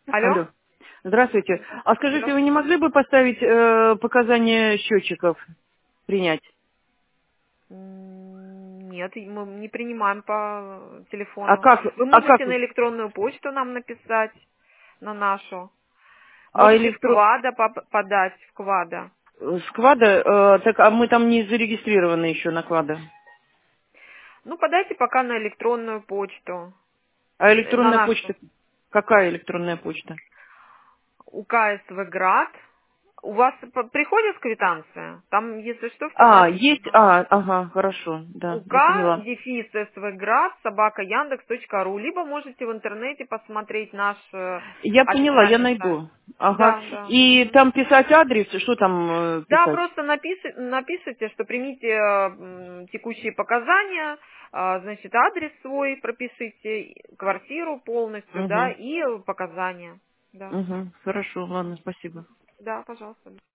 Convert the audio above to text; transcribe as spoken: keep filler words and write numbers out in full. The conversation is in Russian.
Алло? Алло. Здравствуйте. А скажите, вы не Здравствуйте. могли бы поставить э, показания счетчиков принять? М, Нет, и мы не принимаем по А телефону. как? Вы А как? можете на электронную почту нам написать, на нашу. А Можете в электро... Квада поп- подать, в Квада. Сквада? Э, так, а мы там не зарегистрированы еще на Квада. Ну, подайте пока на электронную почту, А э, на электронная нашу. почта? Какая электронная почта? УКСВ Град. У вас по- приходит квитанция? Там, если что, все А, есть? написано. А, ага, хорошо, да, УК, я поняла. дефис СВГрад, собака Яндекс точка ру. Либо можете в интернете посмотреть наш э, Я поняла, я официальный сайт. найду. Ага. Да, да. И Мгм. там писать адрес, что там э, Да, писать? просто напиши- напишите, что примите э, м, текущие показания, а, значит, адрес свой пропишите, квартиру полностью, да, Угу. и показания. Да. Угу. Хорошо, ладно, спасибо. Да, пожалуйста.